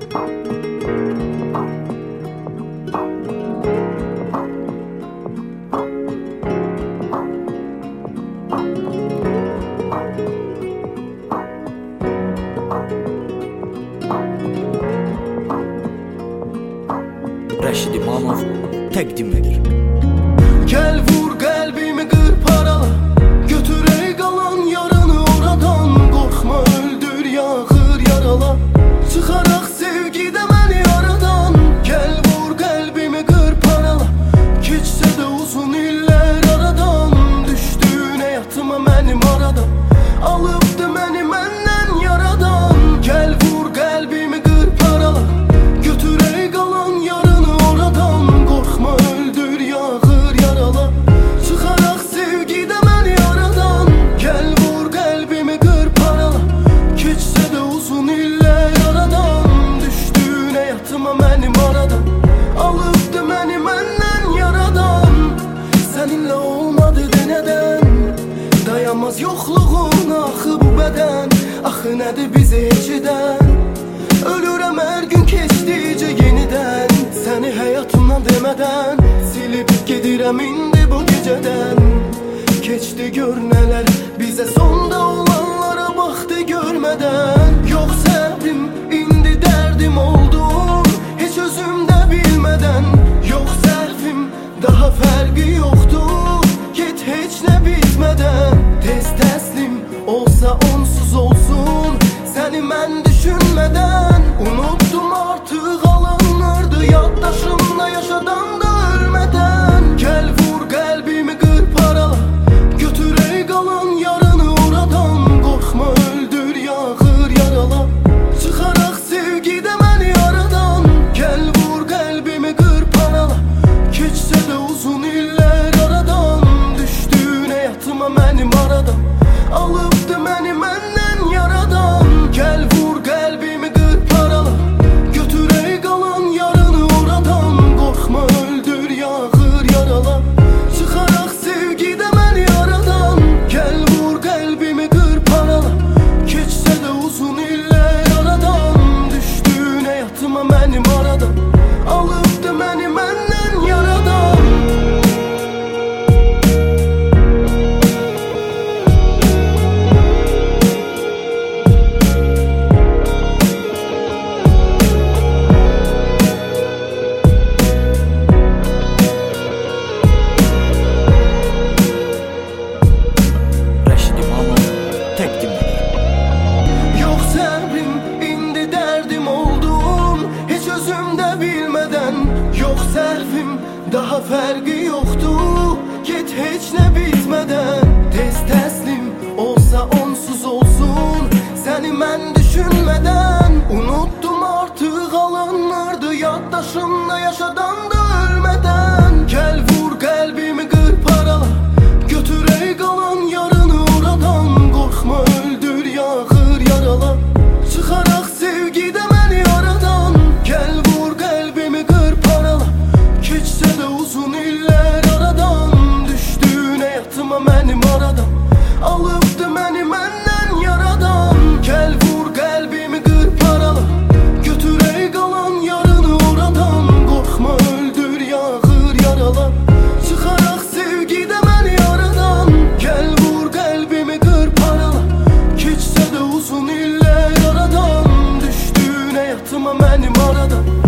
Rəşid İmamov təqdim edir. Gəl vur qəlbimi qır parala, götür ey qalan yaranı oradan. Qorxma öldür yaxır yarala, çıxaraq sevgidə məni aradan. Gəl vur qəlbimi qır parala, keçsə də uzun illər aradan. Düşdün həyatıma mənim aradan, alıbdı məni məndən yaradan. Gəl vur qəlbimi qır parala, götür ey qalan yaranı oradan. Qorxma öldür yaxır yarala, çıxaraq sevgidə məni aradan. Gəl vur qəlbimi qır parala, keçsə də uzun illər aradan. Düşdün həyatıma mənim aradan, alıbdı məni məndən yaradan. Səninlə olmadı denədən, dayanmaz yoxluğun axı bu bədən. Axı nədir bizi heç edən, ölürəm hər gün keçdikcə yenidən. Səni həyatımdan demədən, silib gedirəm indi bu gecədən. Keçdi gör nələr, bizə sonda olanlara baxdı görmədən. Yox səbrim, indi dərdim oldum, heç özümdə bilmədən. Yox səhvim, daha fərqi yoxdur, get heç nə bitmədən. Tez təslim olsa onsuz olsun, səni mən düşünmədən. Unutdum artıq alınırdı yaddaşımda yaşadan da ölmədən. Gəl vur qəlbimi qır parala, götür ey qalan yaranı oradan. Qorxma öldür yaxır yarala, çıxaraq sevgidə məni aradan. Gəl vur qəlbimi qır parala, keçsə də uzun illər aradan. Düşdün həyatıma mənim aradan, alıbdı məni məndən yaradan. Gəl vur qəlbimi qır parala, götür ey qalan yaranı oradan. Qorxma öldür yaxır yarala, çıxaraq sevgidə məni aradan. Gəl vur qəlbimi qır parala, keçsə də uzun illər aradan. Düşdün həyatıma mənim aradan, alıbdı məni məndən yaradan. Rəşid İmamov təqdim edir. Yox səbrim, indi dərdim oldum, heç özümdə bilmədən. Yox səhvim, daha fərqi yoxdur, get heç nə bitmədən. Tez təslim olsa onsuz olsun, səni mən düşünmədən. Unutdum artıq alınırdı yaddaşımda yaşadan da ölmədən. Gəl vur qəlbimi qır parala, götür ey qalan yaranı oradan. Qorxma öldür yaxır yarala, çıxaraq sevgidə məni aradan. Gəl vur qəlbimi qır parala, keçsə də uzun illər aradan. Düşdün həyatıma mənim aradan, alıbdı məni məndən yaradan. Gəl vur qəlbimi qır parala, götür ey qalan yaranı oradan. Qorxma öldür yaxır yarala, çıxaraq sevgidə məni aradan. Gəl vur qəlbimi qır parala, keçsə də uzun illər aradan. Düşdün həyatıma mənim aradan,